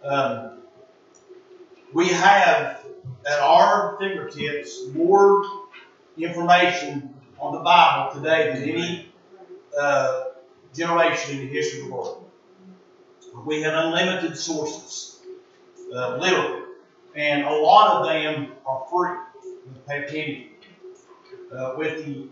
Um, we have at our fingertips more information on the Bible today than any generation in the history of the world. We have unlimited sources, literally, and a lot of them are free. You pay a penny. With the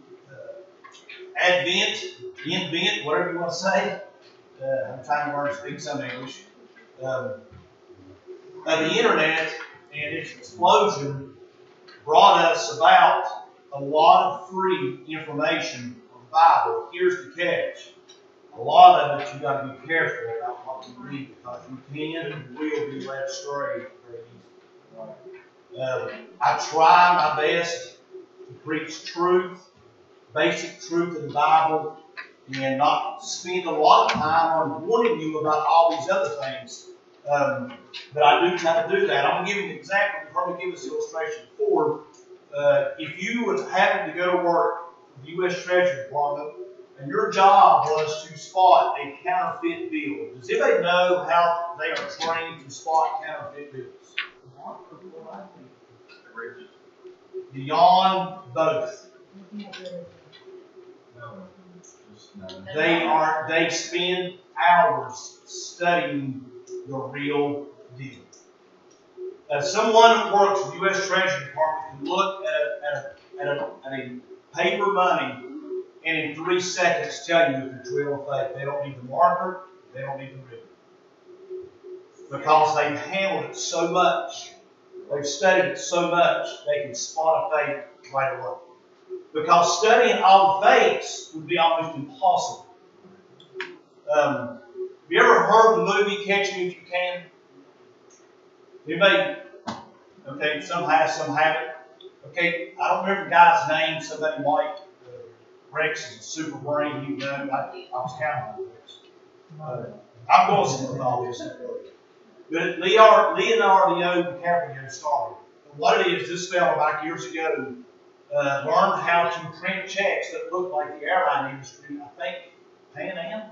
invent, whatever you want to say, I'm trying to learn to speak some English, of the internet and its explosion brought us about a lot of free information on the Bible. Here's the catch. A lot of it you got to be careful about what you read because you can and will be led astray very easily. I try my best to preach truth, basic truth in the Bible, and not spend a lot of time on warning you about all these other things. But I do try to do that. I'm going to give you an example. You've heard me give this illustration before. If you was having to go to work for the U.S. Treasury Department and your job was to spot a counterfeit bill, does anybody know how they are trained to spot counterfeit bills? Beyond both. They spend hours studying the real deal. Someone who works for the U.S. Treasury Department can look at a paper money and in 3 seconds tell you if it's real or fake. They don't need the marker, they don't need the ribbon. Because they've handled it so much, they've studied it so much, they can spot a fake right away. Because studying all the fakes would be almost impossible. Have you ever heard the movie Catch Me If You Can? Anybody? Okay, some have, some haven't. Okay, I don't remember the guy's name. Somebody might. Rex is a super brain. You know, I was counting on Rex. I'm going with all this. But Leonardo DiCaprio started. And what it is, this fellow back years ago learned how to print checks that looked like the airline industry. I think Pan Am.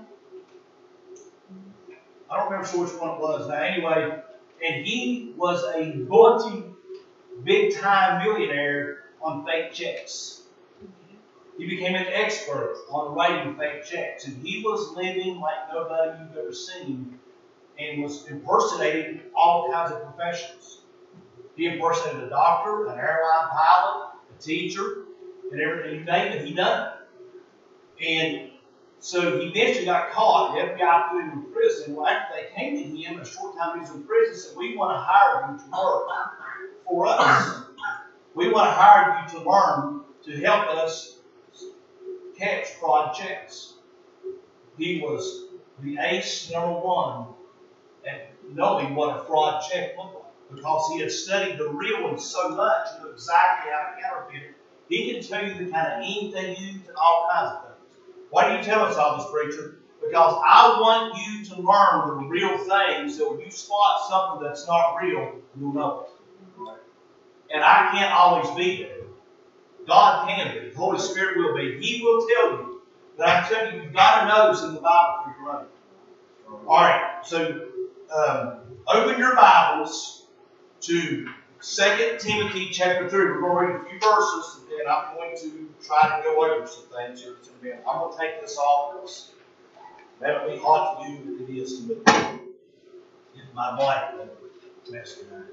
I don't remember which one it was now. Anyway, and he was a big-time millionaire on fake checks. He became an expert on writing fake checks, and he was living like nobody you've ever seen, and was impersonating all kinds of professions. He impersonated a doctor, an airline pilot, a teacher, and everything. You name it, he done it. And so he eventually got caught. The FBI put him in prison. Well, after they came to him, a short time he was in prison, said, "We want to hire you to work for us. We want to hire you to learn to help us catch fraud checks." He was the ace #1 at knowing what a fraud check looked like because he had studied the real one so much, he knew exactly how to counterfeit it. He can tell you the kind of ink they use and all kinds of things. Why do you tell us all this, preacher? Because I want you to learn the real thing so when you spot something that's not real, you'll know it. And I can't always be there. God can be. The Holy Spirit will be. He will tell you. But I tell you, you've got to know this in the Bible for your own. All right, so open your Bibles to 2 Timothy chapter 3. We're going to read a few verses, and I'm going to try to go over some things here. I'm going to take this off because that'll be hot to you than it is to me. Get my blanket messed around.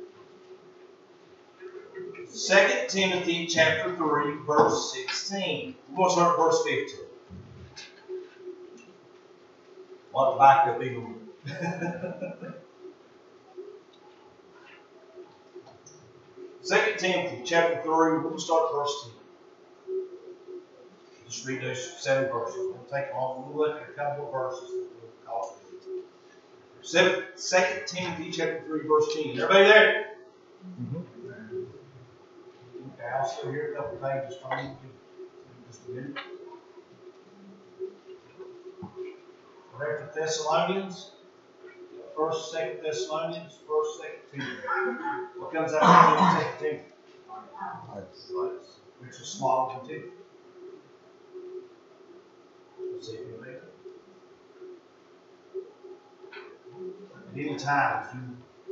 2 Timothy chapter 3, verse 16. We're going to start at verse 15. I'll back up even. 2 Timothy chapter 3, we're going to start at verse 10. Just read those 7 verses. We're going to take long. We'll look at a couple of verses that we'll call it. 2 Timothy chapter 3, verse 10. Everybody there? Mm-hmm. Okay, I'll still hear a couple of pages from you. Just a minute. We're at the Thessalonians. 1st, 2nd Thessalonians, 1st, 2nd Timothy. What comes after 2nd Timothy? Which is smaller than 2. Let's see if you make it. At any time, if you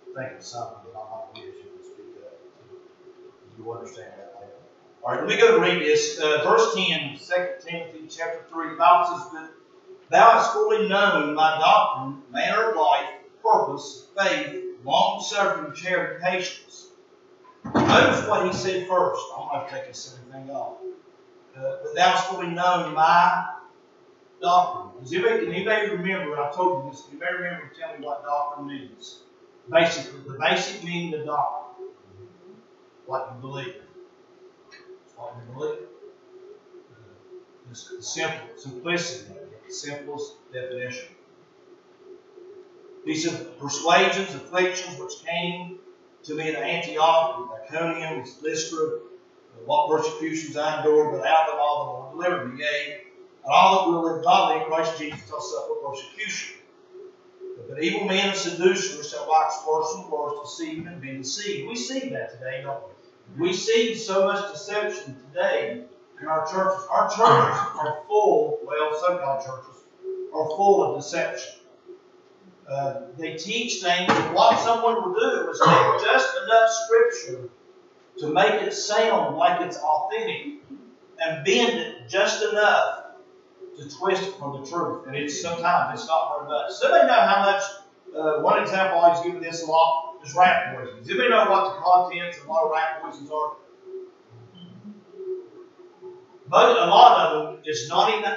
think of something, but I'm not going to get you to speak up. You understand that later. All right, let me go to read this. Verse 10, 2 Timothy chapter 3. The Bible says that thou hast fully known my doctrine, manner of life, purpose, faith, long-suffering, charity, patience. Notice what he said first. I don't have to take this everything off. But thou hast fully known my doctrine. Can anybody remember, I told you this, can anybody remember to tell me what doctrine means? Basically, the basic meaning of doctrine. What you believe. What you believe. The simplicity, the simplest definition. These are persuasions, afflictions which came to me in Antioch, Iconium, Lystra, what persecutions I endured, but out of them all the Lord delivered me. Yea, and all that will live godly in Christ Jesus shall suffer persecution. But evil men and seducers shall wax worse and worse, deceiving and being deceived. We see that today, don't we? We see so much deception today in our churches. Our churches are full, well, so-called churches, are full of deception. They teach things, and what someone will do is take just enough scripture to make it sound like it's authentic and bend it just enough to twist it from the truth. And sometimes it's not very much. Does anybody know how much, one example I was giving this a lot is rat poison. Does anybody know what the contents of a lot of rat poisons are? But a lot of them is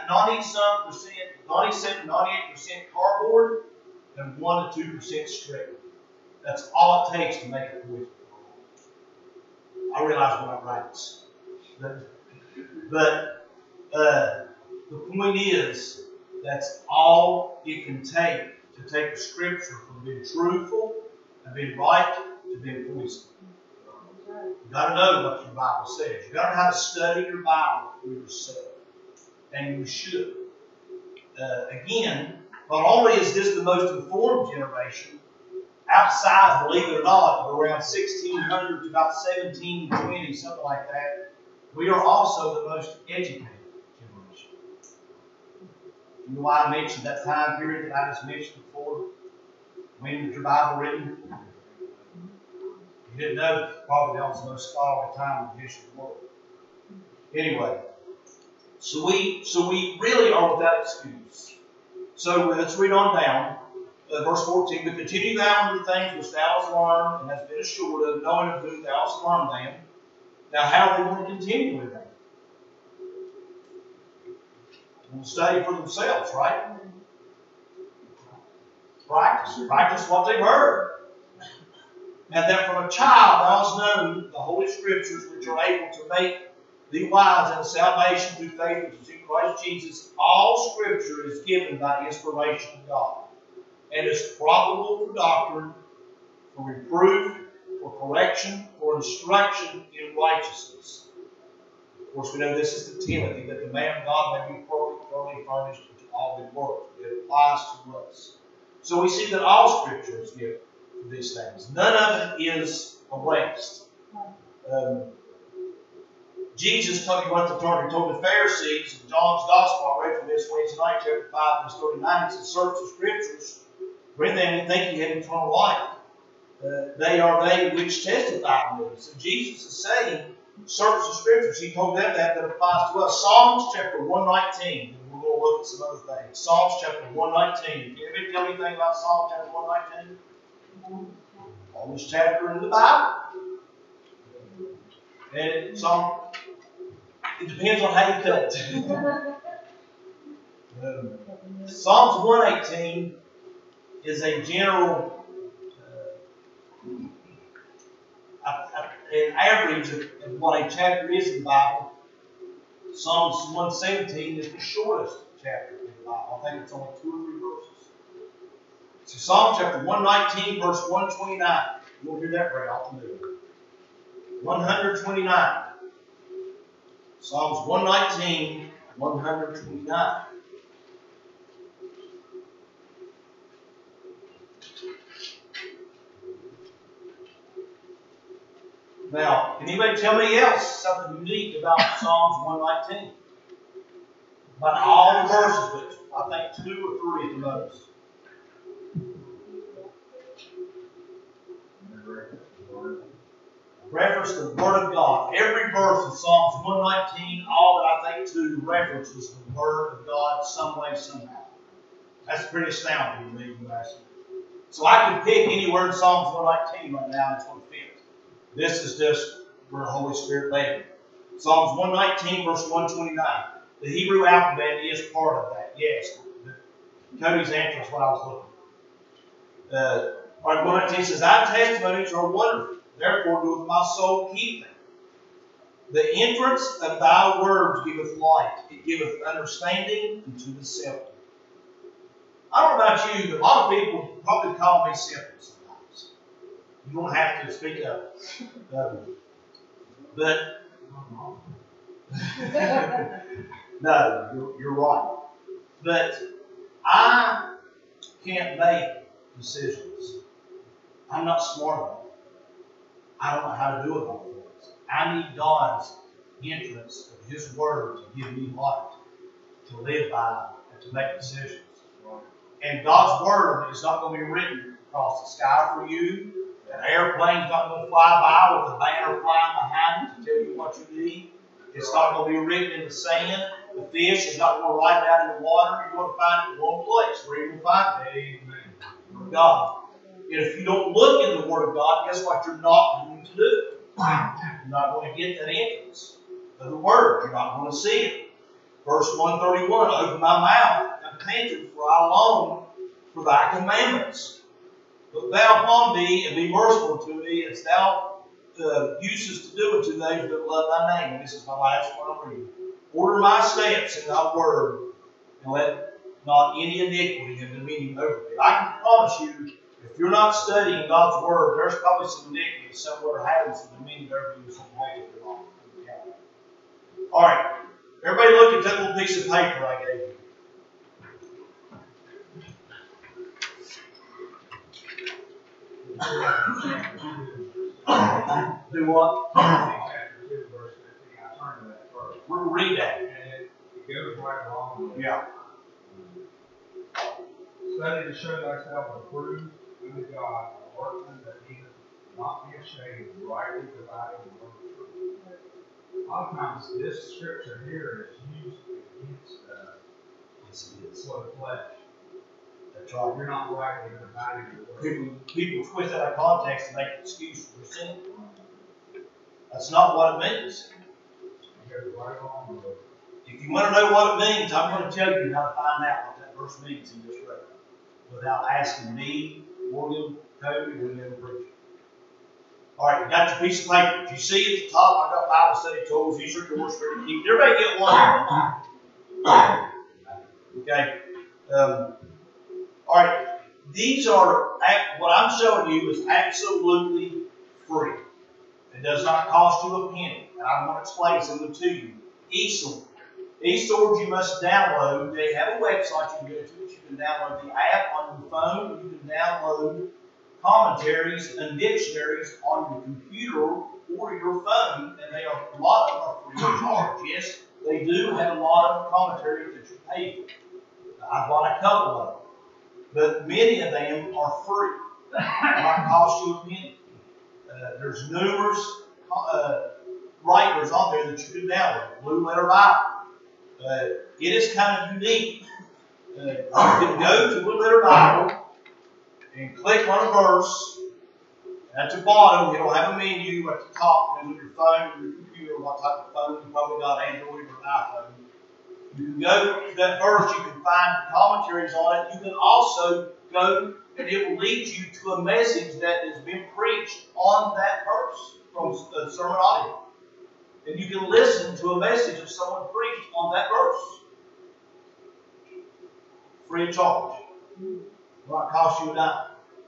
97, 98% cardboard and 1 to 2% strictly. That's all it takes to make a poison. I realize we're not rats. But the point is, that's all it can take to take the scripture from being truthful and being right to being poison. You've got to know what your Bible says. You've got to know how to study your Bible for yourself. And you should. Again, not only is this the most informed generation, outside, believe it or not, of around 1600 to about 1720, something like that, we are also the most educated generation. You know why I mentioned that time period that I just mentioned before? When was your Bible written? You didn't know that probably that was the most scholarly time in the history of the world. Anyway, so we really are without excuse. So let's read on down. Verse 14, but continue thou in the things which thou hast learned and hast been assured of, knowing of whom thou hast learned them. Now, how do they want to continue with them? They will study for themselves, right? Practice what they've heard. And that from a child thou hast known the Holy Scriptures, which are able to make thee wise unto salvation through faith which is in Christ Jesus. All Scripture is given by inspiration of God, and is profitable for doctrine, for reproof, for correction, for instruction in righteousness. Of course, we know this is to Timothy, that the man of God may be perfect, thoroughly furnished to all good works. It applies to us. So we see that all Scripture is given for these things. None of it is a waste. Jesus told the Pharisees in John's Gospel, I read from this Wednesday night, chapter 5, verse 39, it says, search the Scriptures, for in them you think you have eternal life. They are they which testify of me. So Jesus is saying, search the Scriptures. He told them that applies to us. Psalms chapter 119. And we're going to look at some other things. Psalms chapter 119. Can anybody tell me anything about Psalm chapter 119? Oldest chapter in the Bible. And it depends on how you cut it. Psalms 118 is a general an average of what a chapter is in the Bible. Psalms 117 is the shortest chapter in the Bible. I think it's only 2 or 3 verses. So Psalm chapter 119, verse 129. You won't hear that very often, do you? 129. Psalms 119, 129. Now, can anybody tell me else something unique about Psalms 119? About all the verses, but I think 2 or 3 at the most. reference the Word of God. Every verse of Psalms 119, all that I think to references the Word of God some way, somehow. That's pretty astounding to me, you ask me. So I could pick any word in Psalms 119 right now and it's going to fit. This is just where the Holy Spirit led me. Psalms 119, verse 129. The Hebrew alphabet is part of that, yes. Cody's answer is what I was looking for. All right, 119 says, Thy testimonies are wonderful, therefore doeth my soul keep them. The entrance of thy words giveth light, it giveth understanding unto the simple. I don't know about you, but a lot of people probably call me simple sometimes. You don't have to speak up. But, no, you're right. But I can't make decisions. I'm not smart enough. I don't know how to do it all for us. I need God's entrance of His Word to give me light, to live by, and to make decisions. And God's Word is not going to be written across the sky for you. An airplane's not going to fly by with a banner flying behind it to tell you what you need. It's not going to be written in the sand. The fish is not going to write it out in the water. You're going to find it in one place where you're going to find it. Amen. God. And if you don't look in the Word of God, guess what you're not going to do? You're not going to get that entrance of the Word. You're not going to see it. Verse 131, open my mouth and panted, for I long for thy commandments. Look thou upon me and be merciful to me, as thou usest to do it to those that love thy name. And this is my last one I'm reading. Order my steps in thy word, and let not any iniquity have dominion over me. I can promise you, if you're not studying God's word, there's probably some iniquity somewhere having some dominion over you in some way that you're wrong. All right. Everybody look at that little piece of paper I gave you. Do what? Read that. It goes right along with it. Yeah. Study to show thyself approved unto God, a workman that needeth not be ashamed, rightly dividing the word of truth. A lot of times, this scripture here is used against for the flesh. That's right. You're not rightly dividing the word. People twist out of context and make an excuse for sin. That's not what it means. It goes right along with it. If you want to know what it means, I'm going to tell you how to find out what that verse means in this record, without asking me, William, Cody, or any other preacher. All right, you got your piece of paper. If you see at the top, I've got Bible study tools. These are yours for you to keep. Everybody get one. Okay. All right. These are, what I'm showing you is absolutely free. It does not cost you a penny. And I'm going to explain some of them to you. eSword. eSword you must download. They have a website you can go to. You can download the app on your phone. You can download commentaries and dictionaries on your computer or your phone. And they are, a lot of them are free of charge. Yes, they do have a lot of commentaries that you pay for. I bought a couple of them. But many of them are free. It might cost you a penny. There's numerous writers on there that you can download. Blue Letter Bible. It is kind of unique. You can go to Blue Letter Bible and click on a verse. At the bottom, it'll have a menu at the top. And with your phone or your computer, what type of phone, you probably got Android or iPhone. You can go to that verse, you can find commentaries on it. You can also go and it will lead you to a message that has been preached on that verse from sermon audio. And you can listen to a message of someone preached on that verse. Free of charge. It might cost you a dime.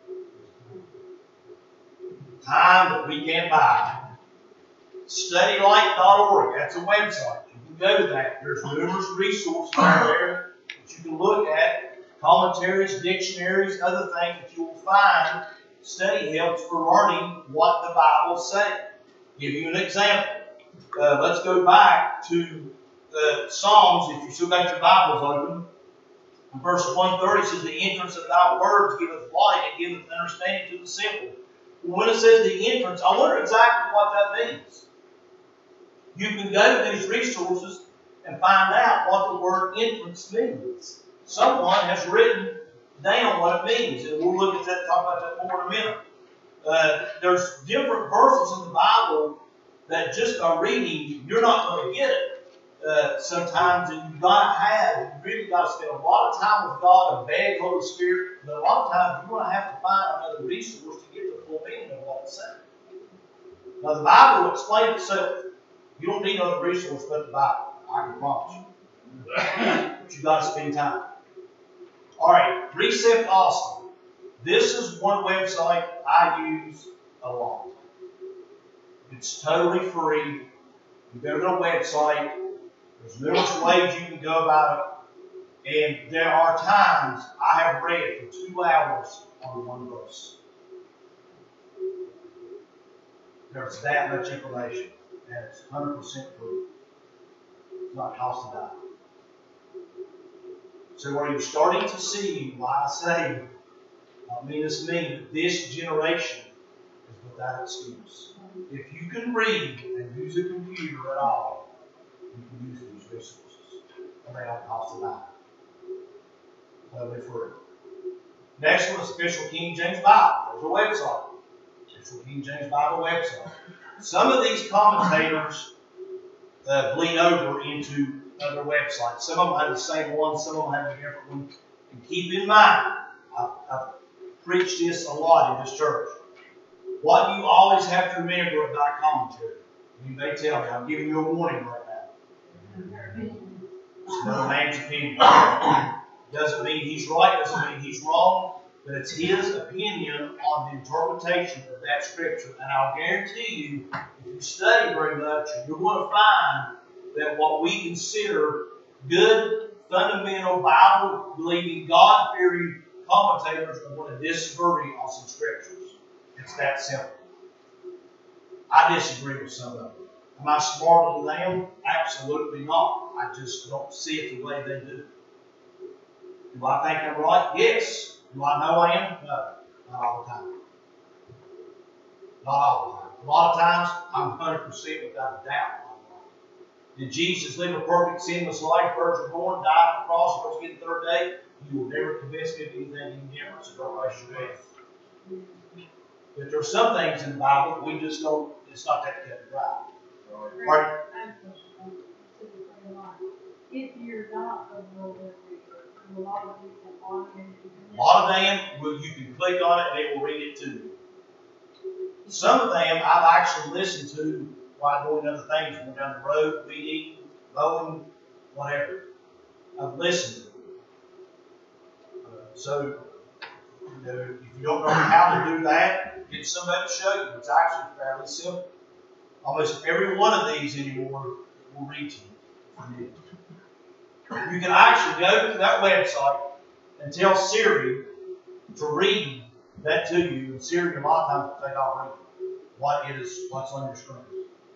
Time that we can't buy. StudyLight.org, that's a website. You can go to that. There's numerous resources there that you can look at. Commentaries, dictionaries, other things that you will find. Study helps for learning what the Bible is saying. Give you an example. Let's go back to Psalms, if you still got your Bibles open. In verse 130 says, the entrance of thy words giveth light and giveth understanding to the simple. When it says the entrance, I wonder exactly what that means. You can go to these resources and find out what the word entrance means. Someone has written down what it means, and we'll look at that, talk about that more in a minute. There's different verses in the Bible that just by reading, you're not going to get it. Sometimes you really got to spend a lot of time with God and beg Holy Spirit, but a lot of times you're going to have to find another resource to get the full meaning of what it's saying. Now the Bible will explain itself. You don't need another resource but the Bible. I can promise you. But you got to spend time. All right, Precept Austin. This is one website I use a lot. It's totally free. You go to the website. There's numerous ways you can go about it. And there are times I have read for 2 hours on one verse. There's that much information. And it's 100% free. It's not cost a dime. So are you starting to see why I say, I mean this mean, this generation is without excuse. If you can read and use a computer at all, you can use these resources. And they don't cost a dime. Totally free. Next one is Official King James Bible. There's a website. Official King James Bible website. Some of these commentators bleed over into other websites. Some of them have the same one, some of them have a different one. And keep in mind, I've preached this a lot in this church. What you always have to remember about commentary, you may tell me, I'm giving you a warning right now. It's another man's opinion. Doesn't mean he's right, doesn't mean he's wrong, but it's his opinion on the interpretation of that scripture. And I'll guarantee you, if you study very much, you're going to find that what we consider good, fundamental, Bible-believing, God-fearing commentators are going to disagree on some scriptures. It's that simple. I disagree with some of them. Am I smarter than them? Absolutely not. I just don't see it the way they do. Do I think I'm right? Yes. Do I know I am? No. Not all the time. Not all the time. A lot of times, I'm 100% without a doubt. Did Jesus live a perfect, sinless life, virgin born, died on the cross, rose again the third day? You will never convince me of anything any different, so don't waste your breath. But there are some things in the Bible that we just don't, it's not that cut and dry. Right? If you're not a world reader, a lot of people are. A lot of them, you can click on it and it will read it to you. Some of them I've actually listened to while doing other things, going down the road, weed eating, mowing, whatever. I've listened to them. So, if you don't know how to do that, get somebody to show you. It's actually fairly simple. Almost every one of these anymore will read to you. You can actually go to that website and tell Siri to read that to you, and Siri a lot of times will take off reading what's on your screen.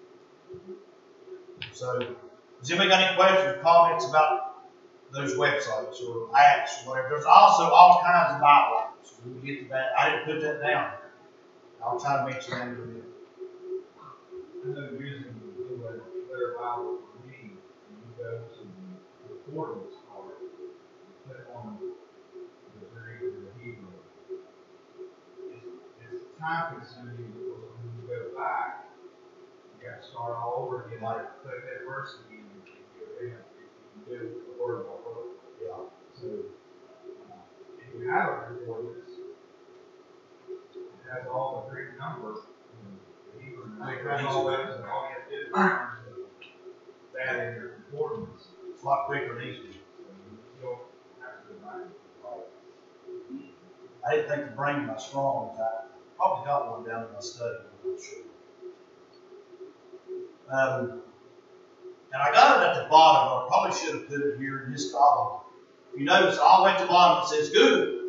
So, has anybody got any questions or comments about those websites or apps or whatever? There's also all kinds of Bible apps. We'll get to that. I didn't put that down. I'll try to mention that in a minute. I know using the Better Bible for me, when you go to the concordance part, you click on the Greek or the Hebrew. It's time consuming because when you go back, you got to start all over again. Like click that verse again and you can do it word by word. Yeah. So if you have a concordance, it has all the Greek numbers. The Hebrew numbers, all those, and all you have to do is turn that in your concordance. It's a lot quicker and easier. You don't have to go back. I didn't think to bring my Strong's. I probably got one down in my study. I'm not sure. And I got it at the bottom, but I probably should have put it here in this column. If you notice, all the way at the bottom it says Google.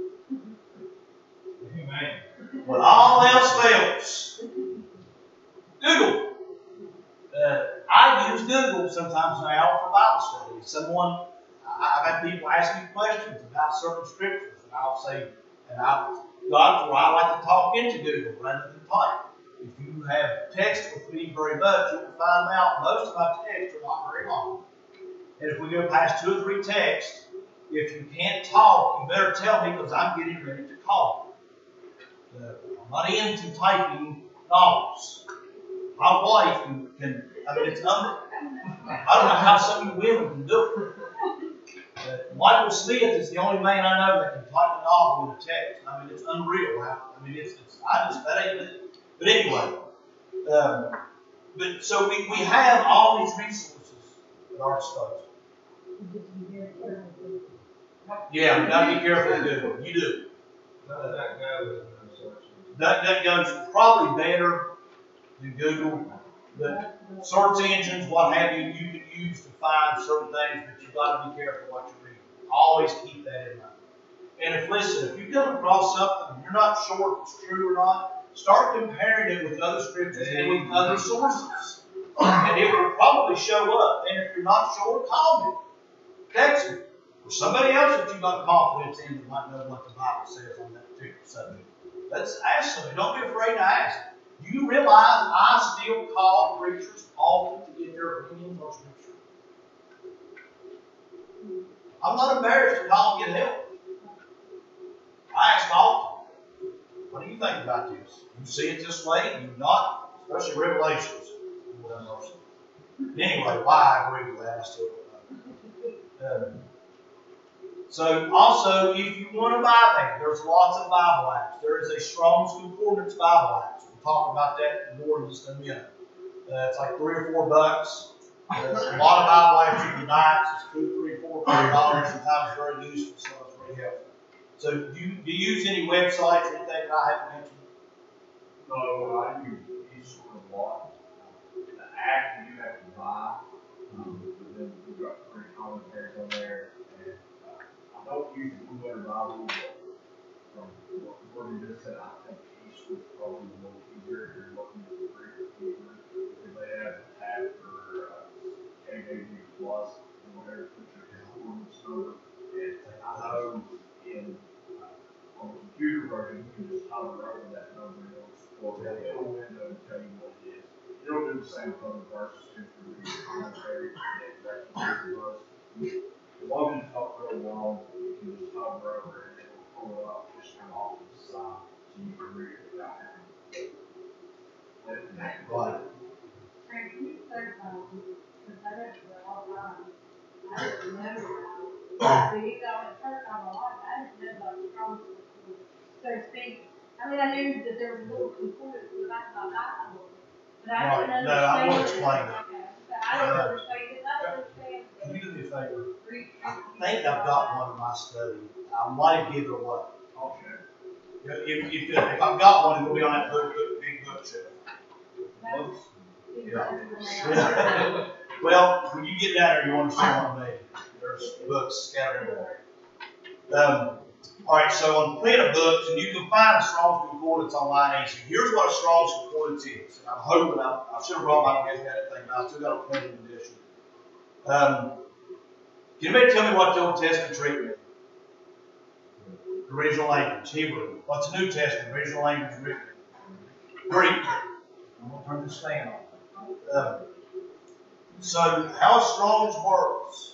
Amen. When all else fails, Google. I use Google sometimes now for Bible study. I've had people ask me questions about certain scriptures, and I'll say, God's why I like to talk into Google rather than type. If you have text with me very much, you'll find out most of my texts are not very long. And if we go past 2 or 3 texts, if you can't talk, you better tell me because I'm getting ready to call. I'm not into typing novels. My wife can I mean, it's I don't know how some of you women can do it. Michael Smith is the only man I know that can type a novel with a text. I mean, it's unreal. I mean, that ain't it. But anyway, but so we have all these resources at our disposal. Yeah, you gotta be careful with Google. You do. That goes probably better than Google, but search engines, what have you, you can use to find certain things, but you've got to be careful what you read. Always keep that in mind. And if you come across something and you're not sure if it's true or not, start comparing it with other scriptures and with other sources. And it will probably show up. And if you're not sure, call me. Text me. Or somebody else that you've got confidence in that might know what the Bible says on that particular subject. Let's ask somebody. Don't be afraid to ask. Do you realize I still call preachers often to get their opinions on Scripture? I'm not embarrassed to call and get help. I ask often. What do you think about this? You see it this way? You not? Especially Revelations. Anyway, why I agree with that, I still don't know. So also, if you want to buy that, there's lots of Bible apps. There is a Strong's Concordance Bible app. We'll talk about that more in just a minute. It's like $3 or $4. There's a lot of Bible apps you can buy. It's $2, $3, $4, $5. Sometimes very useful, so it's very helpful. So do you use any websites or anything that I haven't mentioned? No, I use eSword a lot. The app you have to buy, but then we've got free commentaries on there. And I don't use the Blue Letter Bible, but from what you just said, I think eSword is probably a little easier if you're looking at the Greek or Hebrew. Because they have a tab for KJV Plus and whatever, put your concordance number. And I know on the computer version, you can just hover over that number and it'll support that little window and tell you what it is. It'll do the same for the verses, scripture, reading, commentary, and directions. As long as it's not real long, you can just hover over it and it'll pull it up just kind of off to the side so you can read it without having to let it connect. Right. Frank, can you clarify, because I read it all the time, I didn't know, so you go in church all my life, I didn't know about the Strong's, so to speak. I mean, I knew that there was a little concordance in the back of my Bible, but I didn't understand. No, I will explain that. Okay, but I don't understand it, I don't understand. Can you do me a favor? I think I've got one in my study. I might give it away. Okay. If I've got one, it'll be on that big bookshelf. Yeah. Well, when you get down there, you understand what I mean. There's books scattered everywhere. All right, so on Plenty Books, and you can find a Strong's Concordance online easy. Here's what a Strong's Concordance is. And I'm hoping I should have brought my guest that thing, but I still got a printed edition. Can anybody tell me what the Old Testament treatment? Original language, Hebrew. What's the New Testament? Original language, Greek. I'm going to turn this fan on. So how Strong's works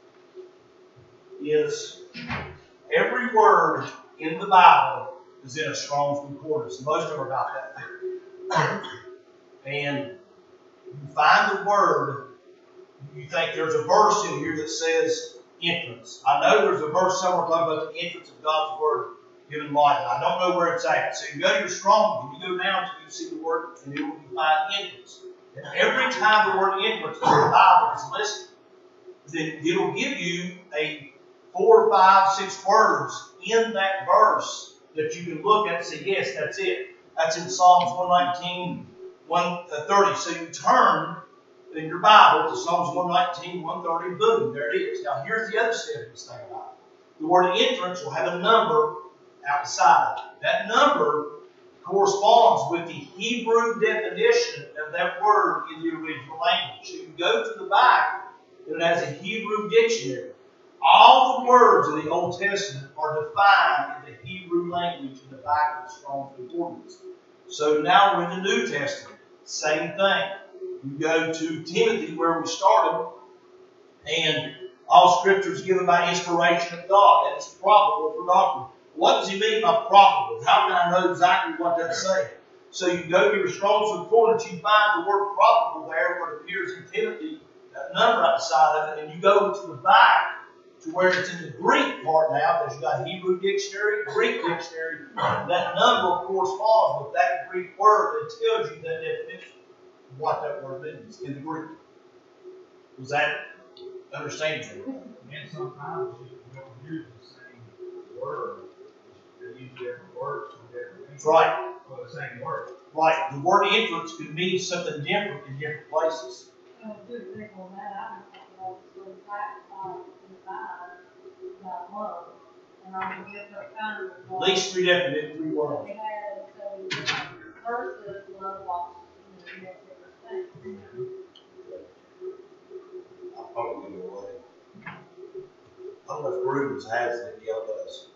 is every word in the Bible is in a Strong's Concordance. Most of them are about that thick. And you find the word, you think there's a verse in here that says entrance. I know there's a verse somewhere talking about the entrance of God's word given light. I don't know where it's at. So you go to your Strong's and you go down until you see the word and you find entrance. And every time the word entrance in the Bible is listed, then it'll give you a 4, 5, 6 words in that verse that you can look at and say, yes, that's it. That's in Psalms 119, 130. So you turn in your Bible to Psalms 119, 130, boom, there it is. Now here's the other significant thing about it. The word entrance will have a number outside. That number corresponds with the Hebrew definition of that word in the original language. So you go to the back, and it has a Hebrew dictionary. All the words in the Old Testament are defined in the Hebrew language in the back of the Strong's Concordance. So now we're in the New Testament. Same thing. You go to Timothy where we started, and all Scripture is given by inspiration of God, and it's profitable for doctrine. What does he mean by profitable? How can I know exactly what that's saying? So you go to your Strong's Concordance, you find the word profitable there where it appears in Timothy, that number right beside of it, and you go to the back to where it's in the Greek part now, because you've got Hebrew dictionary, Greek dictionary, and that number corresponds with that Greek word that tells you that definition of what that word means in the Greek. Was that understandable? And sometimes you don't use the same word. They use different words for different things. That's right. For the same word. Right. The word entrance could mean something different in different places. To agree on that, I was going back love, and I would give her kind of At least three words. they had, so versus love walks, different things. I'll probably give it away. I don't know if Rubens has it, Yale does.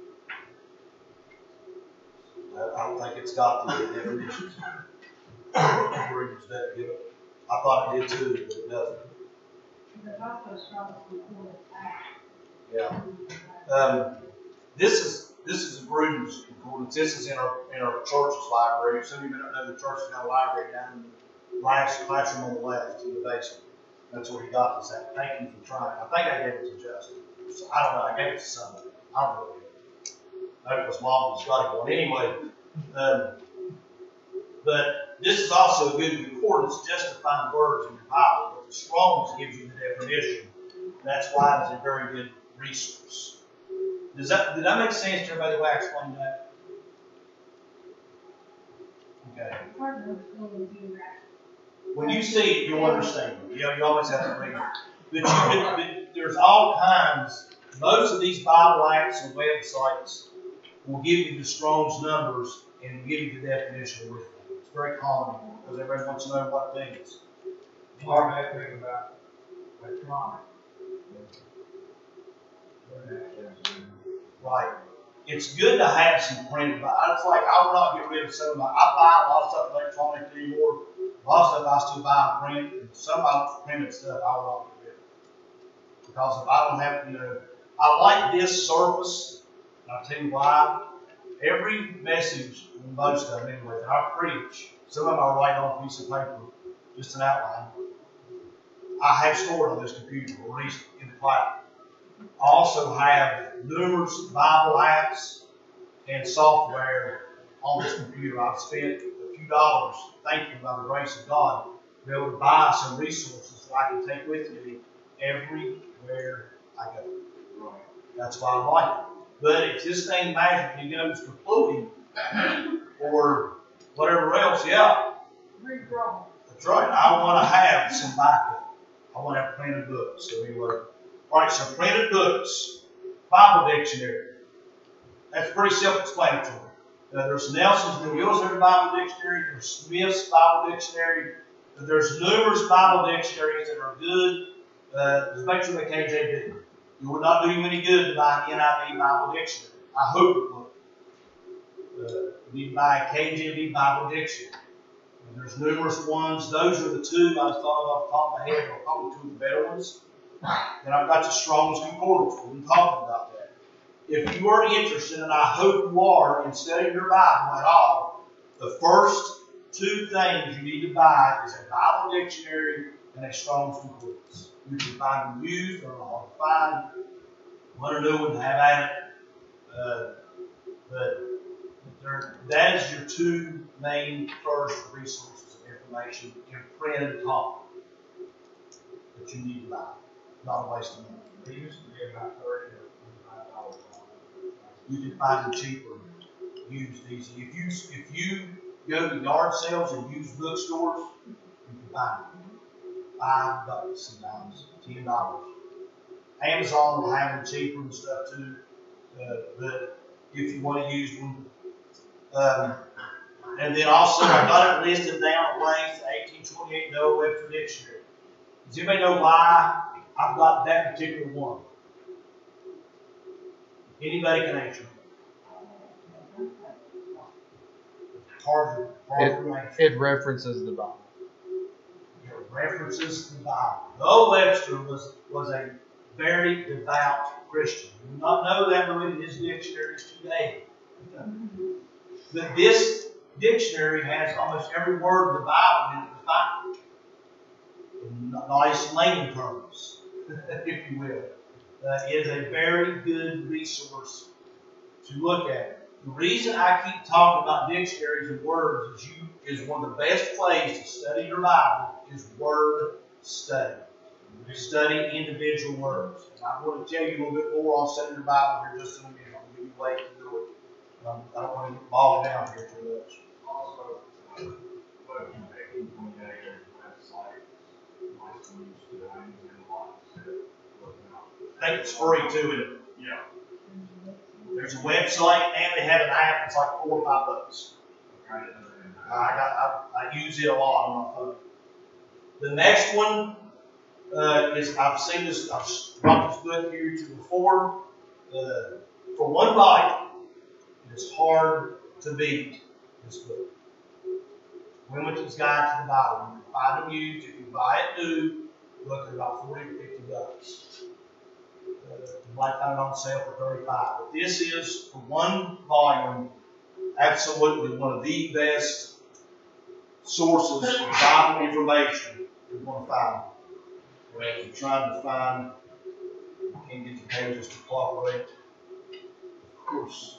I don't think it's got the definitions. Rubens doesn't give it. I thought it did too, but it doesn't. There's also a strong concordance act. Yeah. This is a Rubens concordance. This is in our church's library. Some of you may not know the church has got a library down in the last classroom on the left in the basement. That's where he got this at. Thank you for trying. I think I gave it to Justin. So, I don't know. I gave it to somebody. I don't know. I hope his mom was got it one. Anyway, but this is also a good concordance just to find words in your Bible. But the Strong's gives you the definition. That's why it's a very good resource. Did that make sense to everybody the way I explained that? Okay. Part of the understanding geographic. When you see it, you'll understand it. You always have to read it. But there's all kinds. Most of these Bible apps and websites will give you the Strong's numbers and give you the definition with them. It's very common because everybody wants to know what it means. Or that thing about electronic. Right. It's good to have some printed. But it's like I will not get rid of some of my. I buy a lot of stuff electronic anymore. A lot of stuff I still buy in print. And some of the printed stuff I will not get rid of. Because if I don't have, I like this surface. And I'll tell you why. Every message, most of them anyway, that I preach, some of them I write on a piece of paper, just an outline. I have stored on this computer, or at least in the cloud. I also have numerous Bible apps and software on this computer. I've spent a few dollars, thankfully by the grace of God, to be able to buy some resources that I can take with me everywhere I go. Right. That's why I like it. But if this thing magically goes kapooey or whatever else, yeah. Redraw. That's right. I want to have some backup. I want to have printed books. So anyway. All right, so printed books. Bible dictionary. That's pretty self-explanatory. There's Nelson's New Military Bible Dictionary. There's Smith's Bible Dictionary. There's numerous Bible dictionaries that are good. Just make sure they KJV. It would not do you any good to buy an NIV Bible dictionary. I hope it would. You need to buy a KJV Bible dictionary. And there's numerous ones. Those are the two I just thought of off the top of my head. Are probably two of the better ones. And I've got the Strong's Concordance. We've been talking about that. If you are interested, and I hope you are, in studying your Bible at all, the first two things you need to buy is a Bible dictionary and a Strong's Concordance. You can find them used or hard to find. One or new one to have at it. But that is your two main first resources of information in print and talk that you need to buy. Not a waste of money. They used to be about $30 or $25. You can find them cheaper, used easy. If you go to yard sales and used bookstores, you can find them. $5 sometimes, $10. Amazon will have them cheaper and stuff too. But if you want to use one, and then also I got it listed down at length, 1828 Noah Webster Dictionary. Does anybody know why I've got that particular one? Anybody can answer. hard to It references the Bible. It references the Bible. Noah Webster was a very devout Christian. You do not know that by reading his dictionaries today. But this dictionary has almost every word of the Bible in it defined. Nice layman terms, if you will. It is a very good resource to look at. The reason I keep talking about dictionaries and words is one of the best ways to study your Bible is word study. Study individual words. And I'm going to tell you a little bit more on studying your Bible here just in a minute. I'm going to give you a way to do it. I don't want to bog down here too much. Also, what if you take each one of their websites, like some used to, I use it a lot, I think it's free too, isn't it? Yeah. There's a website and they have an app. It's like $4 or $5. I use it a lot on my phone. The next one is I've seen this. I've brought this book here to before. For one volume, it's hard to beat this book. Women's Guide to the Bible. You can find them used. If you buy it new, look at about $40 or $50. You might find it on sale for $35. But this is, for one volume, absolutely one of the best sources of Bible information you're going to find. If you're trying to find, you can't get the pages to cooperate. Of course.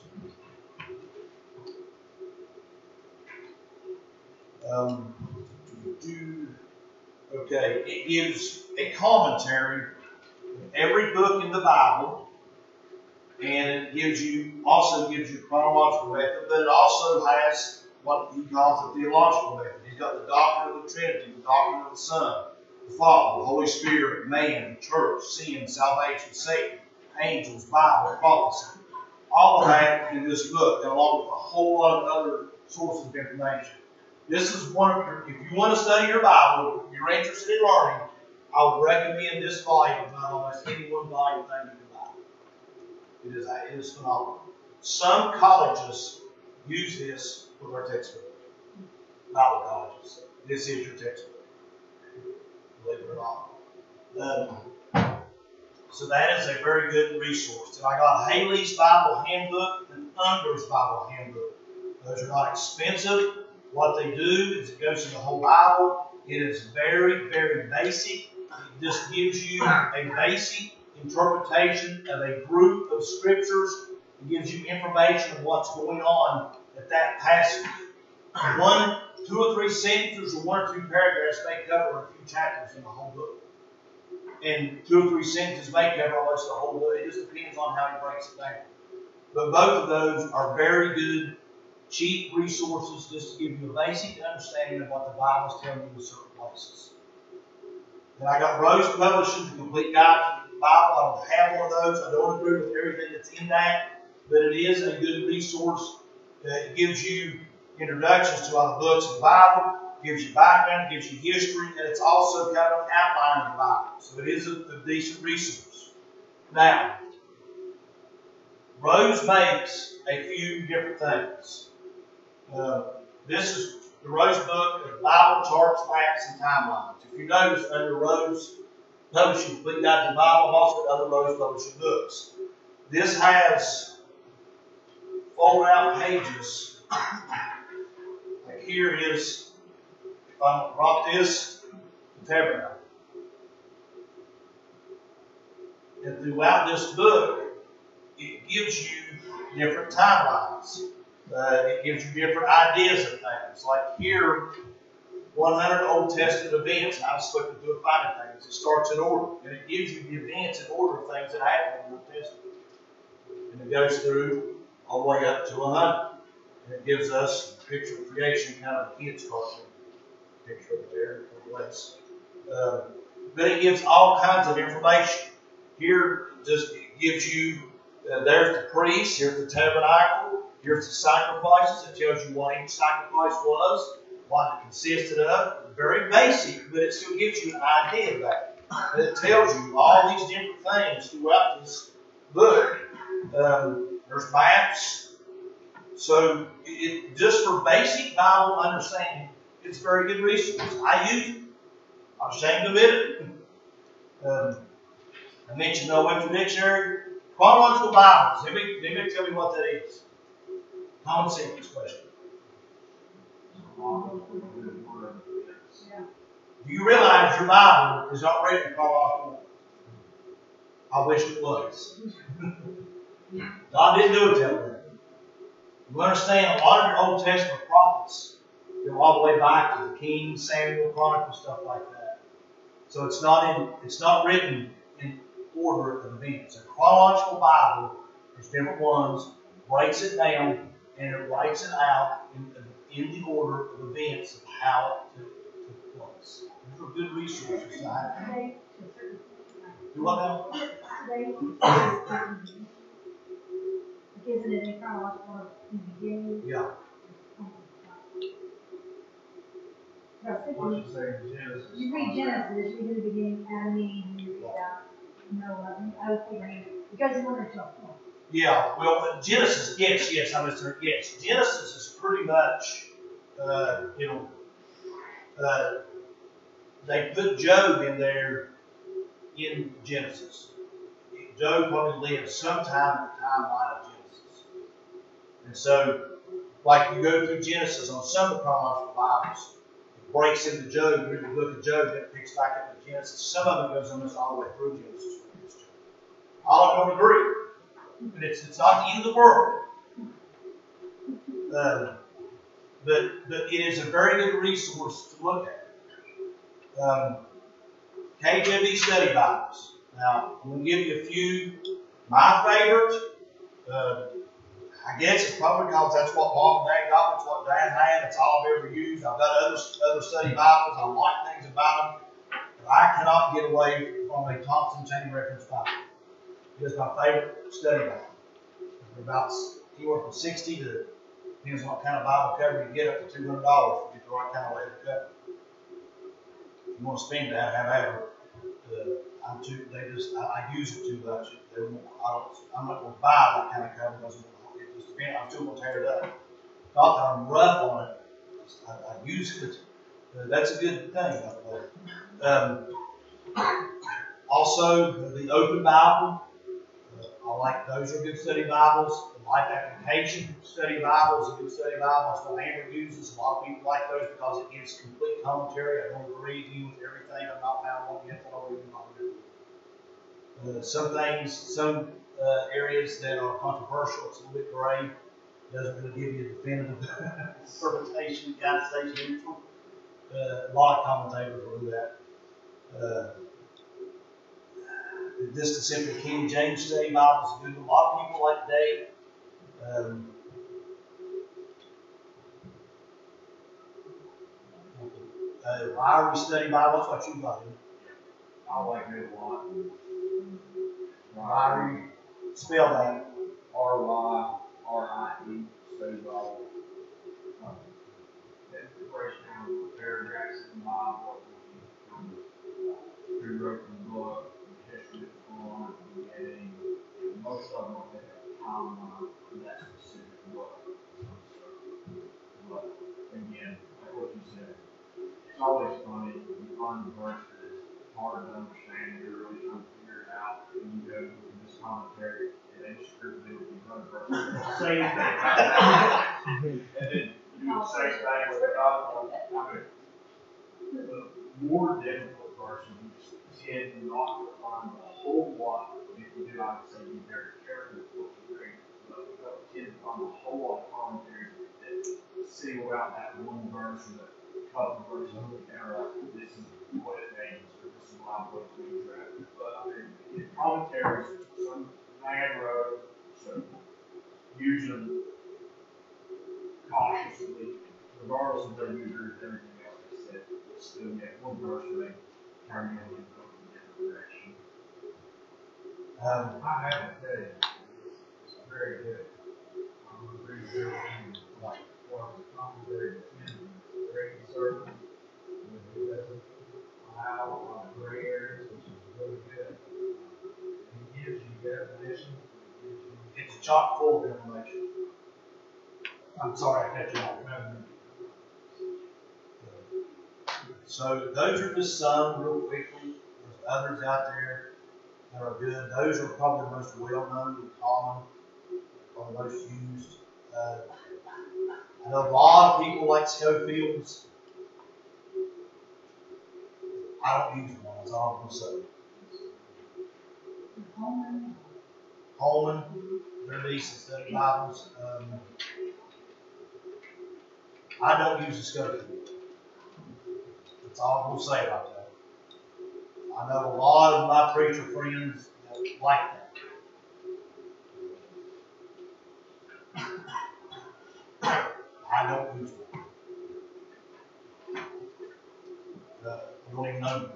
Okay, it gives a commentary of every book in the Bible, and it also gives you chronological method, but it also has what he calls the theological method. He's got the doctrine of the Trinity, the doctrine of the Son, the Father, the Holy Spirit, man, the church, sin, salvation, Satan, angels, Bible, prophecy. All of that in this book, and along with a whole lot of other sources of information. This is one of your, if you want to study your Bible, if you're interested in learning, I would recommend this volume about almost any one volume thing you can buy. It is phenomenal. Some colleges use this with their textbook. Bible colleges. This is your textbook. Believe it or not. So that is a very good resource. And I got Haley's Bible Handbook and Under's Bible Handbook. Those are not expensive. What they do is it goes through the whole Bible. It is very, very basic. It just gives you a basic interpretation of a group of scriptures. It gives you information of what's going on at that passage. 2 or 3 sentences or 1 or 2 paragraphs may cover a few chapters in the whole book. And 2 or 3 sentences may cover almost the whole book. It just depends on how he breaks it down. But both of those are very good, cheap resources just to give you a basic understanding of what the Bible is telling you in certain places. Then I got Rose Publishing, The Complete Guide to the Bible. I don't have one of those. I don't agree with everything that's in that, but it is a good resource. It gives you introductions to other books of the Bible, gives you background, gives you history, and it's also kind of an outline of the Bible. So it is a decent resource. Now, Rose makes a few different things. This is the Rose book of Bible charts, maps, and timelines. If you notice, under Rose Publishing, Complete Guide to the Bible, I've also got other Rose Publishing books. This has fold-out pages. Like here is, if I brought this, the tabernacle. And throughout this book, it gives you different timelines. It gives you different ideas of things. Like here, 100 Old Testament events. I was looking through and finding things. It starts in order. And it gives you the events in order of things that happen in the Old Testament. And it goes through all the way up to 100. And it gives us a picture of creation, kind of a kid's cartoon picture over there. Less. But it gives all kinds of information. Here, just it gives you, there's the priest, here's the tabernacle, here's the sacrifices. It tells you what each sacrifice was, what it consisted of. Very basic, but it still gives you an idea of that. And it tells you all these different things throughout this book. There's maps, So, just for basic Bible understanding, it's a very good resource. I use it. I'm ashamed to admit it. I mentioned the Webster Dictionary. Chronological Bibles. Anybody tell me what that is? Common sense question. Do you realize your Bible is not written in chronological order? I wish it was. God didn't do it that way. You understand, a lot of your Old Testament prophets go all the way back to the Kings, Samuel, Chronicles, stuff like that. So it's not written in order of events. A chronological Bible, there's different ones, breaks it down, and it writes it out in the order of events of how it took place. These are good resources. Do what now? Isn't it in chronological order in the beginning? Yeah. What you say in Genesis? You read Genesis, you read the beginning, Adam and Eve, and you read Noah, I would think it goes in order to a point. Yeah, well, Genesis, yes, Genesis is pretty much, they put Job in there in Genesis. Job probably lived sometime in the timeline of Genesis. And so, like you go through Genesis on some of the chronological Bibles, it breaks into Job, you read the book of Job, then it picks back up to Genesis. Some of it goes almost all the way through Genesis. All of them agree. But it's not the end of the world. But it is a very good resource to look at. KJV study Bibles. Now, I'm going to give you a few. My favorite, I guess it's probably because that's what Mom and Dad got, that's what Dad had, that's all I've ever used. I've got other study Bibles, I like things about them, but I cannot get away from a Thompson Chain Reference Bible. It is my favorite study Bible. They're about anywhere from 60 to, depends on what kind of Bible cover you get, up to $200 to get the right kind of leather cover. If you want to spend that, have at it. I use it too much. I'm not going to buy that kind of cover because it just depends. I'm still going to tear it up. Not that I'm rough on it. I use it. That's a good thing, by the way. Also, the Open Bible. I like those are good study Bibles. The Life Application Study Bible is a good study Bible. That's what Amber uses. A lot of people like those because it gives complete commentary. I don't agree with everything. I've not found one yet that I'll read. Some things, some areas that are controversial, it's a little bit gray. It doesn't really give you a definitive interpretation. It kind of stays neutral. A lot of commentators will do that. Just the Simply King James Study Bible is a good one. A lot of people like today. Ryrie Study Bible, that's what you got in. I like it a lot. Ryrie, spell that. R-Y-R-I-E, Study Bible. That's the breakdown of paragraphs in the Bible. Rewrote the book, the history of the form, the beginning. Most of them will have a timeline for that specific book. But again, like what you said, it's always funny. You find a verse that is hard to understand, you're really trying to figure it out, and you go to this commentary, and they just script it with another verse. Same thing. And then you do the same thing with another one. The more difficult version, you tend not to find a whole lot. If you do, I would say be very careful with what you read. But you tend to find a whole lot of commentaries that single out that one verse or that couple verses and are like, this is what it means, or this is why I'm going to be drafted. But I mean, in commentaries, some man wrote, so use them cautiously, regardless of their user and everything else they said. Still get one verse where they turn in and go in a different direction. I have to tell you, it's very good. I'm very good like what the commentary is very conservative. It doesn't allow a lot of gray areas, which is really good. It gives you definition. It's chock full of information. I'm sorry I cut you off. So those are just some real quickly. There's others out there that are good. Those are probably the most well-known and common, or the most used. I know a lot of people like Schofield's. I don't use them, that's all I'm going to say. Holman, they're decent study Bibles. I don't use the Schofield. That's all I'm going to say about that. I know a lot of my preacher friends that like that. I don't use them. I don't even know them.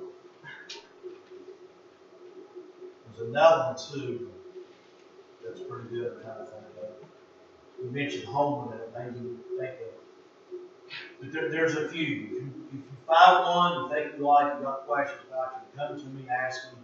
There's another one too that's pretty good. I'm trying to think of. You mentioned Holman, and it made me think of. But there's a few. If you find one you think you like, you got questions about it, come to me, ask me.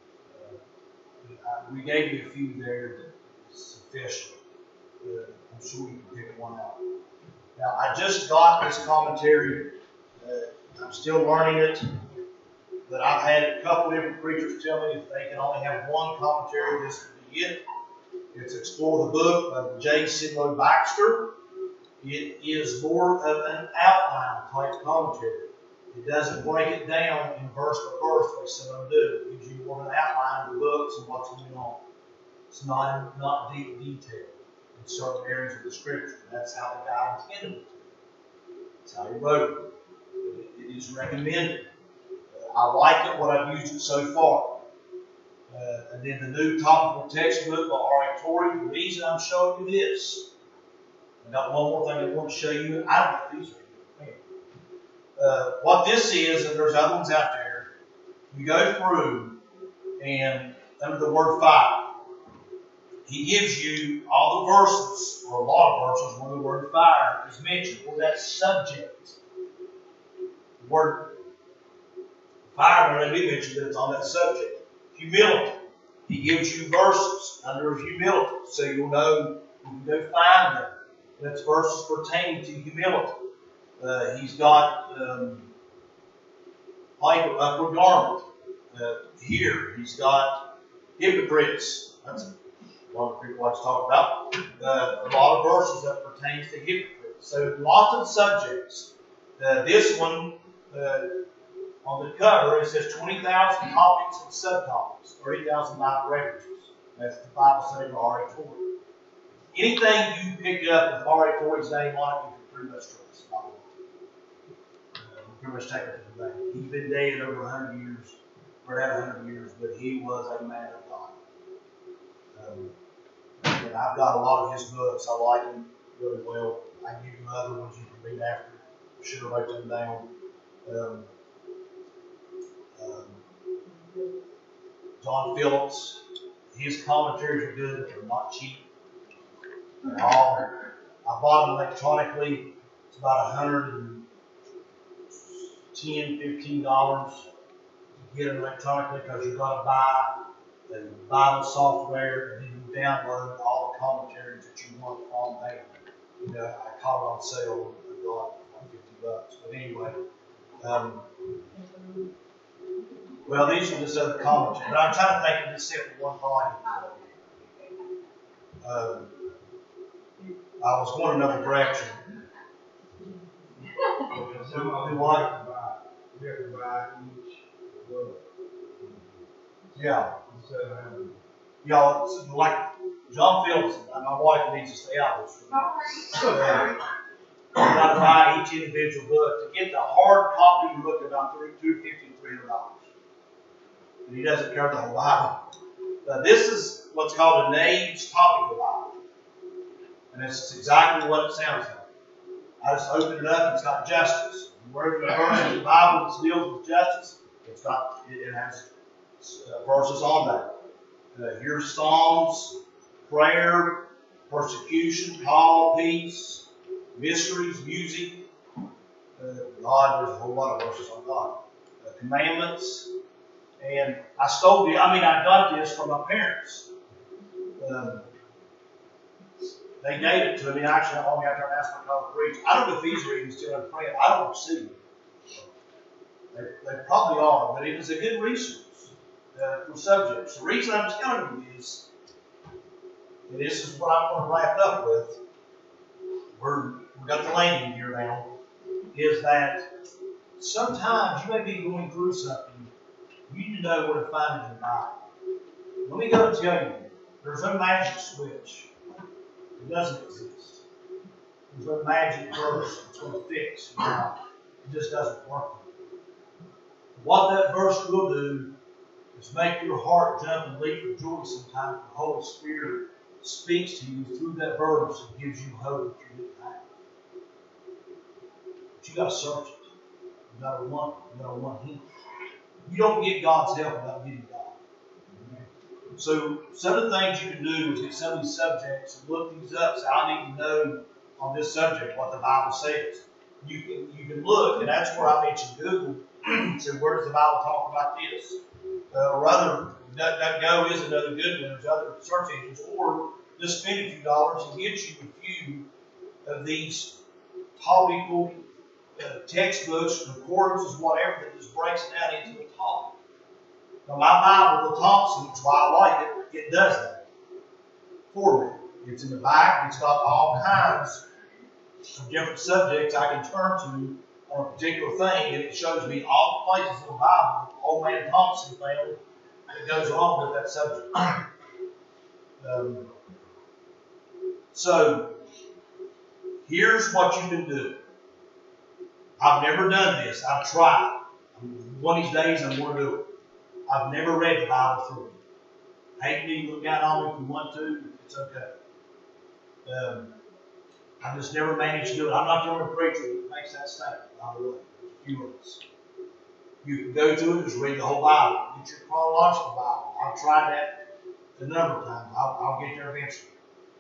We gave you a few there that is sufficient. I'm sure you can pick one out. Now, I just got this commentary. I'm still learning it. But I've had a couple different preachers tell me if they can only have one commentary, this would be it. It's Explore the Book by J. Sidlow Baxter. It is more of an outline type commentary. It doesn't break it down in verse by verse like some of them do. It gives you more of an outline of the books and what's going on. It's not deep detail in certain areas of the Scripture. That's how the guy intended it. That's how he wrote it. It is recommended. I like it, what I've used it so far. And then the New Topical Textbook by R.A. Torrey. The reason I'm showing you this, I got one more thing I want to show you. I don't know if these are good. What this is, and there's other ones out there, you go through and under the word fire, he gives you all the verses, or a lot of verses, where the word fire is mentioned, or that subject. The word fire may be mentioned, but it's on that subject. Humility. He gives you verses under humility, so you'll know you can go find them. That's verses pertaining to humility. He's got like an upward garment. Here, he's got hypocrites. That's what people like to talk about. A lot of verses that pertains to hypocrites. So lots of subjects. This one, on the cover, it says 20,000 topics and subtopics, 30,000 Bible references. That's the Bible study by R.A. Torrey. Anything you pick up with R.A. Torrey's name on it, you can pretty much trust. You pretty much take it to the bank. He's been dead over 100 years, or at 100 years, but he was a man of God. And I've got a lot of his books. I like them really well. I can give you other ones you can read after. I should have wrote them down. John Phillips, his commentaries are good, but they're not cheap at all. I bought them electronically. It's about $110, $15 to get them electronically because you've got to buy the Bible software and then you download all the commentaries that you want on there. You know, I caught it on sale and I got it for $50. But anyway, well, these are just other commentaries, but I'm trying to think of this separate one volume. I was going another direction. Some of them what? you have to buy each book. Yeah. Instead of having. Y'all, it's like John Phillips, my wife needs to stay out of this. You got to buy each individual book. To get the hard copy, you look at about $250 to $300. And he doesn't cover the whole Bible. This is what's called a Nave's Topical Bible. And it's exactly what it sounds like. I just opened it up and it's got justice. Wherever the verse in the Bible that deals with justice, it has verses on that. Here's Psalms, prayer, persecution, call, peace, mysteries, music. God, there's a whole lot of verses on God. Commandments. And I got this from my parents. They gave it to me. Actually, I only after I asked my college preach. I don't know if he's reading still in print. I don't see it. They probably are, but it is a good resource for subjects. The reason I'm telling you is, and this is what I'm going to wrap up with, we got the landing gear now, is that sometimes you may be going through something, you need to know where to find it in the Bible. Let me go and tell you, there's no magic switch. It doesn't exist. There's no magic verse that's going to fix your life. It just doesn't work. What that verse will do is make your heart jump and leap for joy sometimes. The Holy Spirit speaks to you through that verse and gives you hope that you didn't have. But you got to search it. You got to want it. You got to want Him. You don't get God's help without getting God. So some of the things you can do is get some of these subjects and look these up. Say, I need to know on this subject what the Bible says. You can look, and that's where I mentioned Google. So where does the Bible talk about this? Or other, DuckDuckGo is another good one. There's other search engines. Or just spend a few dollars and get you a few of these topical textbooks, concordances, whatever, that just breaks it down into a topic. Now, my Bible, the Thompson, which is why I like it, it does that for me. It's in the back. It's got all kinds of different subjects I can turn to on a particular thing, and it shows me all the places in the Bible old man Thompson found that goes along with that subject. So, here's what you can do. I've never done this. I've tried. One of these days I'm going to do it. I've never read the Bible through. Hate me, look down on me if you want to. It's okay. I just never managed to do it. I'm not the only preacher that makes that statement, by the way. There's a few of us. You can go through it, just read the whole Bible. Get your chronological Bible. I've tried that a number of times. I'll get there eventually.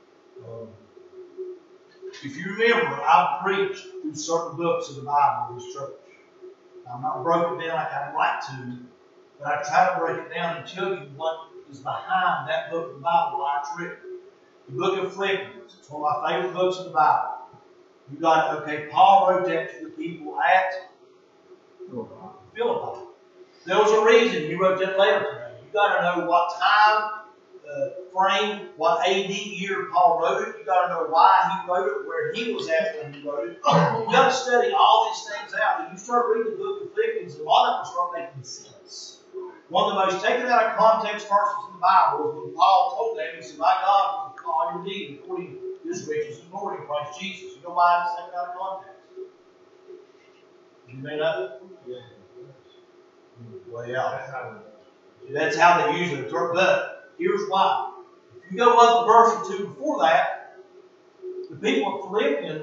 If you remember, I've preached through certain books of the Bible in this church. I'm not broken down like I'd like to, but I try to break it down and tell you what is behind that book of the Bible why it's written. The book of Philippians. It's one of my favorite books of the Bible. You got, okay, Paul wrote that to the people at Philippi. There was a reason he wrote that letter to them. You got to know what time frame, what AD year Paul wrote it. You got to know why he wrote it, where he was at when he wrote it. You got to study all these things out. And you start reading the book of Philippians, and a lot of them start making sense. One of the most taken out of context verses in the Bible is when Paul told them, he said, "My God, will call your need according to His riches and glory in Christ Jesus." You know why it's taken out of context? You may know. Yeah. Well, yeah. That's how they use it. But here's why. If you go up a verse or two before that, the people of Philippi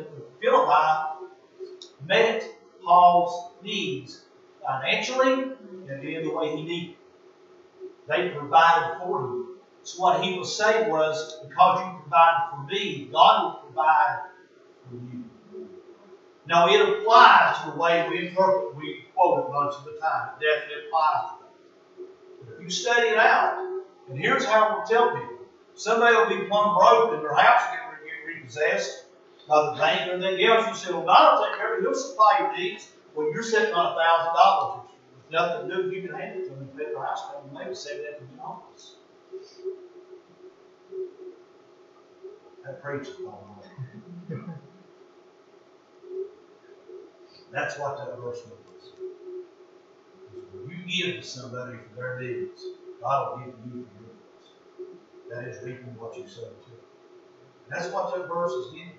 met Paul's needs financially and in the way he needed. They provided for him. So what he was saying was, because you provided for me, God will provide for you. Now, it applies to the way we interpret, we quote it most of the time. It definitely applies to that. But if you study it out, and here's how we'll tell people. Somebody will be plumb broke and their house will get repossessed by the bank or anything else. You say, well, God will take care of it. He'll supply your needs. When you're sitting on $1,000, with nothing to do, you can hand it to them and pay their house payment. Maybe save that from the office. That preaches all right. That's what that verse means. When you give to somebody for their needs, God will give you for your needs. That is reaping what you sow to. That's what that verse is getting.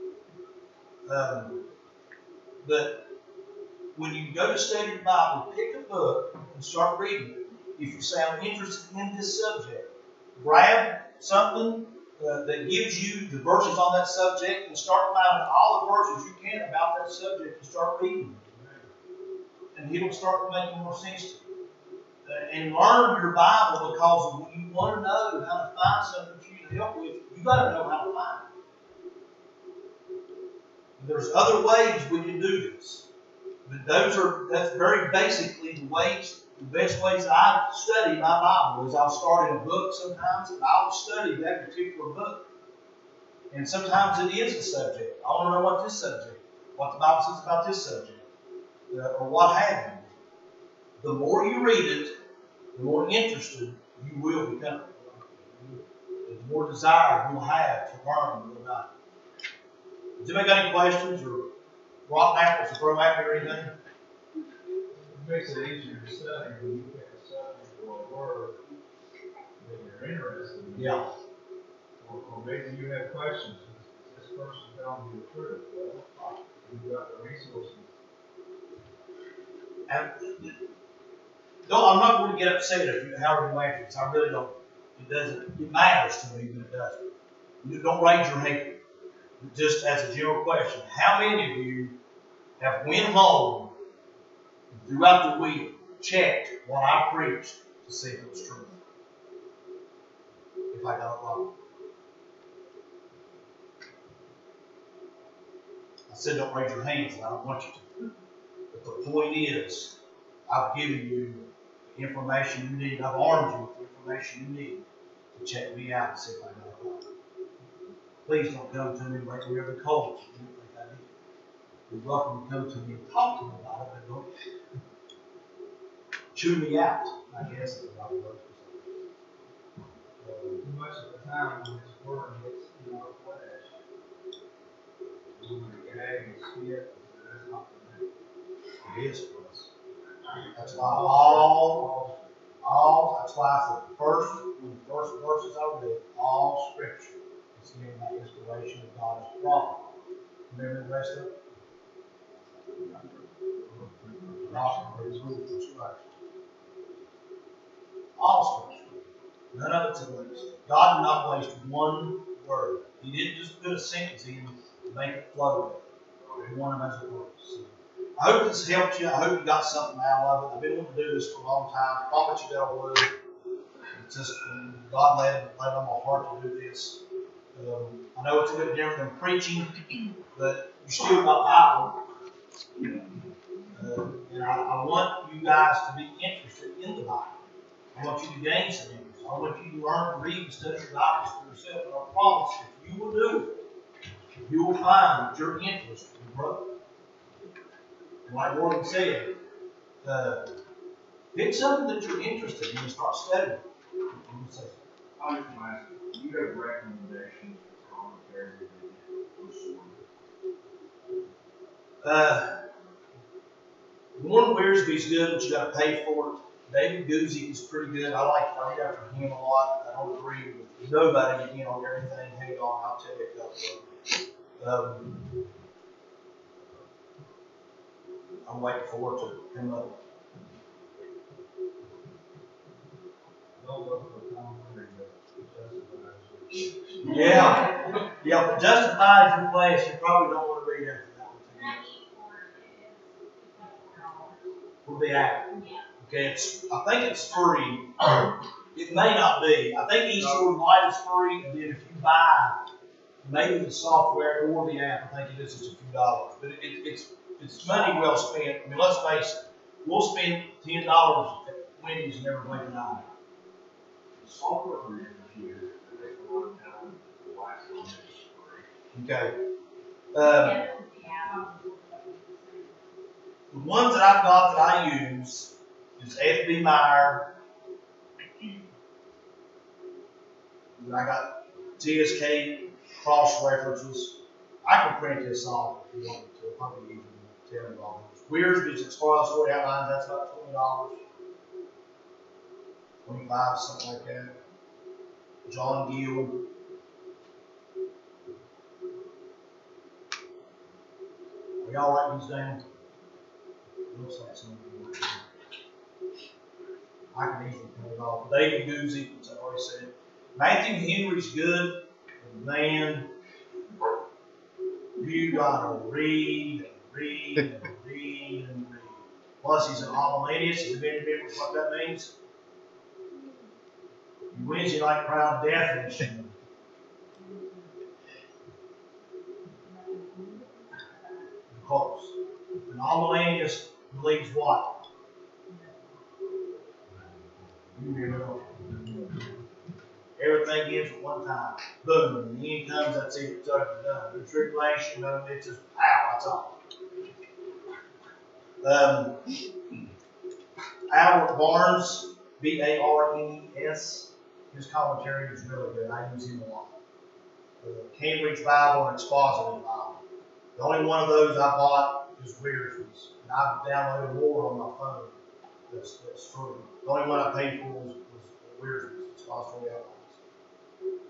But when you go to study the Bible, pick a book and start reading it. If you say, I'm interested in this subject, grab something that gives you the verses on that subject and start finding all the verses you can about that subject and start reading it. And it'll start making more sense to you. And learn your Bible, because when you want to know how to find something for you to help with, you got to know how to find it. There's other ways we can do this. But that's very basically the best ways I study my Bible is I'll start in a book sometimes and I'll study that particular book. And sometimes it is the subject. I want to know what the Bible says about this subject, or what have you. The more you read it, the more interested you will become. The more desire you'll have to learn about it. Does anybody got any questions or rotten apples to throw at me or anything? It makes it easier to study when you pick a subject or a word that you're interested in. Yeah. Or maybe you have questions. Is this person telling you the truth? Well, you've got the resources. And, no, I'm not going to get upset if you, however you answer this. I really don't. It doesn't. It matters to me, but it doesn't. You don't raise your hand. Just as a general question, how many of you have went home throughout the week, checked what I preached to see if it was true? If I got it wrong. I said don't raise your hands, and I don't want you to. But the point is, I've given you the information you need. I've armed you with the information you need to check me out and see if I got it wrong. Please don't come to me like we're the coach. You don't think I did. You're welcome to come to me and talk to me about it, but don't chew me out, I guess is the right word. Too much of the time when this word gets in our flesh, when we gag and spit, that's not for me. It is for us. That's why that's why I said when the first verses I read, all scripture is given by inspiration of God as prophet. Remember the rest of it? Doctrine, his rule for instruction. All scripture. None of it's a waste. God did not waste one word. He didn't just put a sentence in to make it flow. He wanted them as it was. So, I hope this helped you. I hope you got something out of it. I've been wanting to do this for a long time. I promise you that I would. It's just God led on my heart to do this. I know it's a bit different than preaching, but you still got Bible. And I want you guys to be interested in the Bible. I want you to gain some interest. I want you to learn to read and study the Bible for yourself. And I promise if you will do it, you will find that your interest will grow. And like Morgan said, pick something that you're interested in and start studying. I was going to ask you, do you have recommendations for commentary that Warren Wiersbe's good, but you got to pay for it. David Guzik is pretty good. I read after him a lot. I don't agree with nobody, on everything. Hang on, I'll tell you a couple of them. I'm waiting for it to come up. don't look for commentary that justifies your Yeah, but justifies your place. You probably don't want to read after that one too much. For the app. Okay, I think it's free. It may not be. I think Eastwood Light is free, and then if you buy maybe the software or the app, I think it is just a few dollars. But it's money well spent. I mean, let's face it. We'll spend $10 at Wendy's and never blink an eye. software for your computer that takes a lot of time to last on this. Okay. The ones that I've got that I use is FB Meyer. Then I got TSK cross references. I can print this off if you want me to. Probably even $10. Wiersbe's Explorer Story Outlines, that's about $20. 25, something like that. John Gill. Are y'all writing these down? Looks like some of you. I can easily put it off. David Guzik, which I already said. Matthew Henry's good. And man, you gotta read and read and read and read. Plus, he's an Almanius. He's been remember what that means. He wins you like proud definition. Close. An Almanius believes what? You remember. Everything everything ends at one time. Boom, and the end comes, that's it, it's over and done. The tribulation, no, it's just pow, that's all. Albert Barnes, Barnes, his commentary is really good. I use him a lot. Cambridge Bible and Expositor Bible. The only one of those I bought is Wiersbe's, and I've downloaded more on my phone. That's free. The only one I paid for was Wiersbe's Expository Outlines.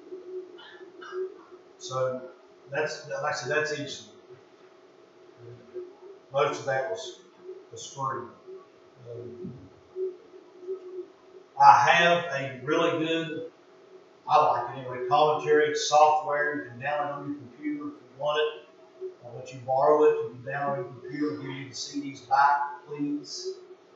So that's, like I said, that's easy. Most of that was free. I have a really good, I like it anyway, commentary software. You can download on your computer if you want it. I'll let you borrow it. You can download on your computer and give you the CDs back, please.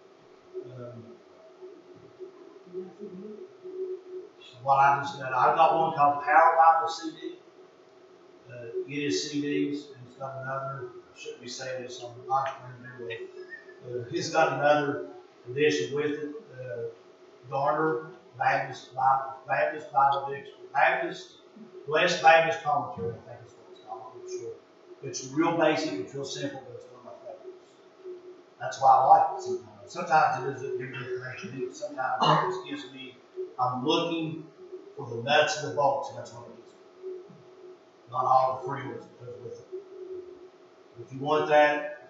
What I just done, I've got one called Power Bible CD. It is CDs, and it's got another, I shouldn't be saying this on the live stream anyway. It's got another edition with it. Garner Baptist Bible Dictionary. Blessed Baptist Commentary, I think is what it's called, I'm not sure. It's real basic, it's real simple, but it's one of my favorites. That's why I like it sometimes. Sometimes it doesn't give me information, sometimes it just gives me, I'm looking for the nuts and the bolts, and that's what it gives me. Not all the free ones that goes with it. If you want that,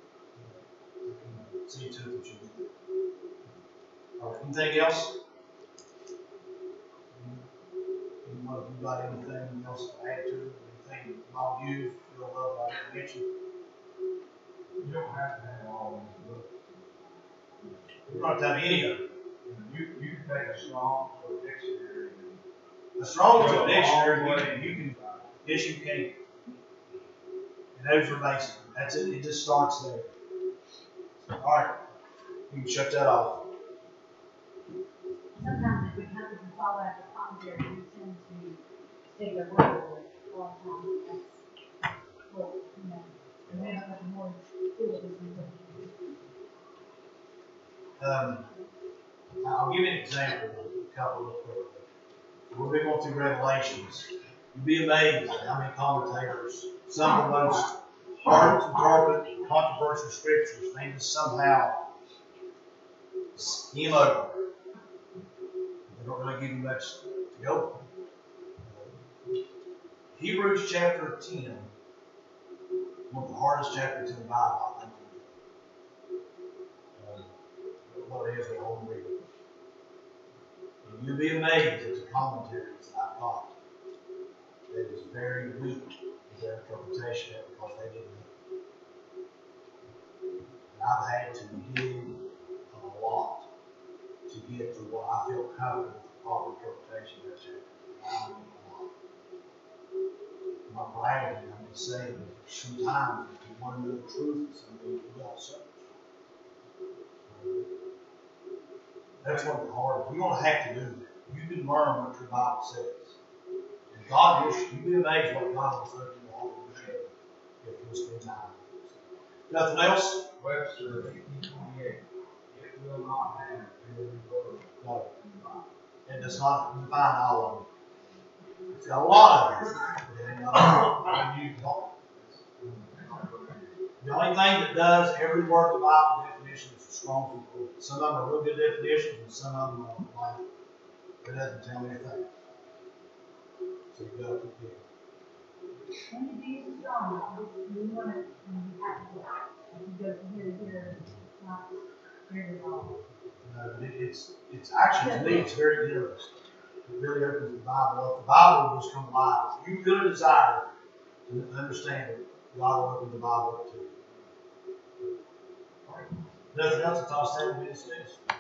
see to it that you get it. All right, anything else? You got anything else to add to it? Anything about you feel love I didn't mention? You don't have to have all these books. You don't have to have any of them. You can take a strong dictionary. A strong dictionary, you can, yes you can. And those are basic. That's it, it just starts there. All right, you can shut that off. Sometimes if we have to follow after commentary, we tend to stick a word with it a lot of times. That's what, and we have much more to it than I'll give you an example, a couple real quick. We'll be going through Revelations. You'd be amazed at how many commentators, some of the most hard to interpret, controversial scriptures, they just somehow skim over. They don't really give you much to go. Hebrews chapter 10, one of the hardest chapters in the Bible, I think. What it is, the whole reading. And you'll be amazed at the commentaries that I've got. That is very weak in their interpretation of it because they didn't know. And I've had to dig a lot to get to what I feel comfortable with the proper interpretation of that chapter. I mean a lot. I'm not bragging, I'm just saying that sometimes if you want to know the truth of something, you got to search. That's one of the hardest. You're going to have to do that. You can learn what your Bible says. And God will, you'll be amazed what God will say to you all the way if you'll spend time with it. Nothing else? Webster, 1828. It will not have every word. No. It does not define all of it. It's got a lot of it. But it ain't got all of it. The only thing that does every word of the Bible definition is a strong people. Some of them are real good definitions, and some of them are like, it doesn't tell me anything. So you got to keep it. when you do use strong, you want to have to go from here to here, it's not very long. No, but it's actually, to me, it's very interesting. It really opens the Bible up. The Bible will just come alive. If you feel a desire to understand it, God will open the Bible up to you. Nothing else, it's all said and dismissed.